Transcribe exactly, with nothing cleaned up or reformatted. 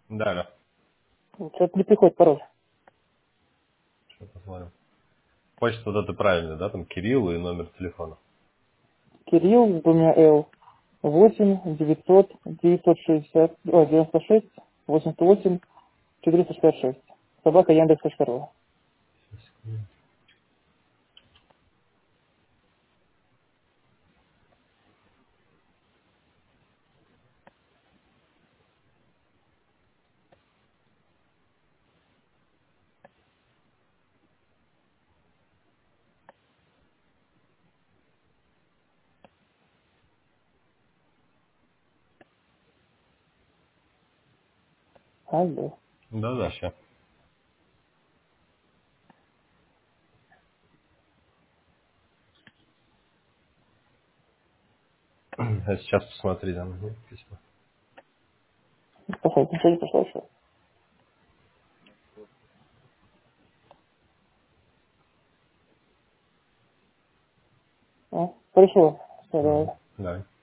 Да, да. Что-то не приходит пароль. Сейчас посмотрим. Почта вот это правильно, да? Там Кирилл и номер телефона. Кирилл с двумя Л. восемь девятьсот девятьсот шестьдесят, о, девяносто шесть восемьдесят восемь четыреста шестьдесят шесть. Собака Яндекс.ру. Алло. Да, да, сейчас. Сейчас посмотри, там нет письма. Послушайте, ничего не пришло еще. А? Пришло. Все, Угу. давай. Да.